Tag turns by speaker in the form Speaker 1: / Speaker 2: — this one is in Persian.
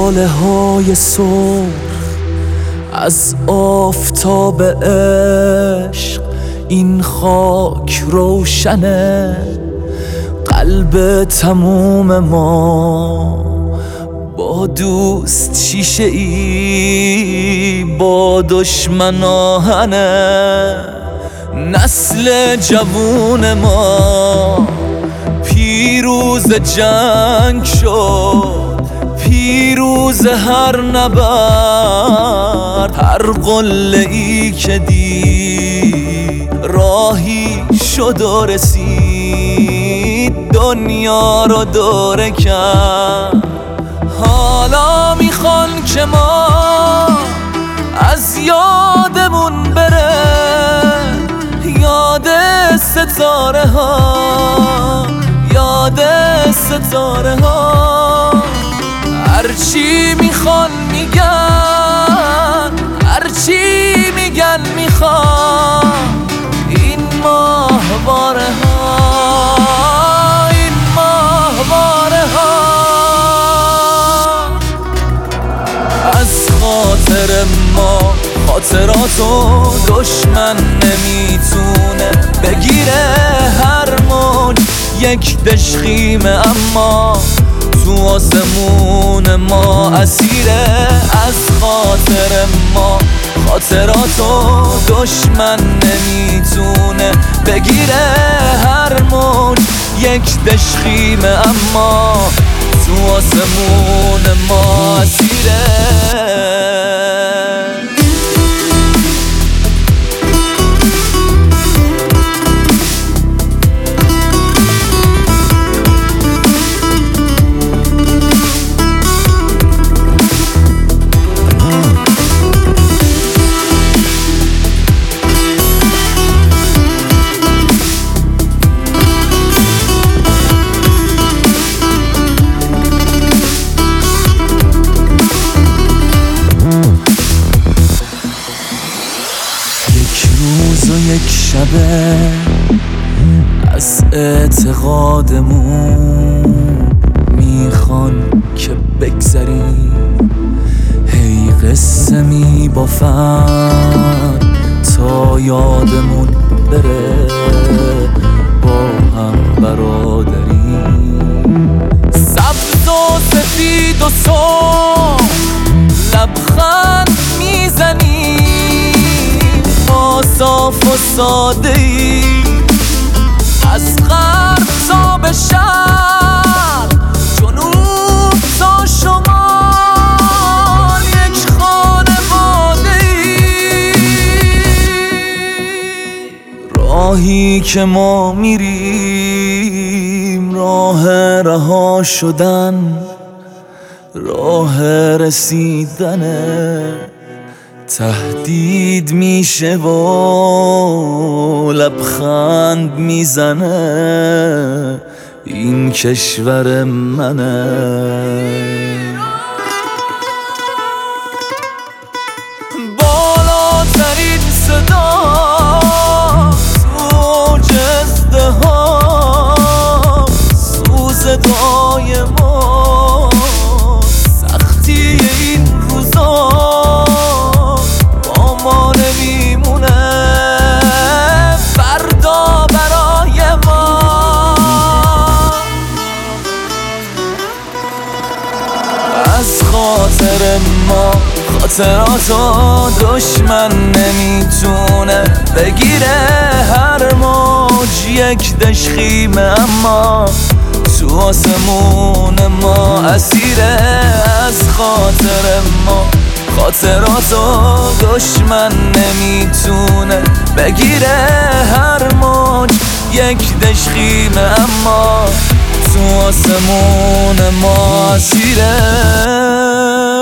Speaker 1: لاله های سرخ از آفتاب عشق، این خاک روشنه. قلب تموم ما با دوست شیشه ای، با دشمن آهنه. نسل جوون ما پیروز جنگ شد، پیروز هر نبرد. هر قله ای که دید راهی شد و رسید، دنیا رو دوره کرد. حالا میخوان که ما از یادمون بره، یاد ستاره ها، یاد ستاره ها. هرچی میخوان میگن، هرچی میگن میخوان. این ماهواره ها، این ماهواره ها. از خاطر ما خاطراتو دشمن نمیتونه بگیره. هر موج یک دشخیمه، اما تو آسمون ما اسیره. از خاطر ما خاطراتو دشمن نمیتونه بگیره. هر موج یک دشخیمه، اما تو آسمون ما اسیره. روز و یک شبه از اعتقادمون میخوان که بگذریم. هی قصه میبافن تا یادمون بره، با هم برادریم. سبز و سفید و سرخ لبخند میزنیم، صاف و ساده ای. از غرب تا به شرق، جنوب تا شمال، یک خانواده ای. راهی که ما میریم راه رها شدن، راه رسیدنه. تهدید میشه و لبخند میزنه، این کشور منه. بالاترین صدا سوج ازدهام، سوز دعای ما، سختی این روزا خاطر ما خاطراتو دشمن نمیتونه بگیره. هر موج یک دشخیمه، اما تو آسمون ما اسیره. از خاطر ما خاطراتو دشمن نمیتونه بگیره. هر موج یک دشخیمه، اما تو آسمون ما اسیره.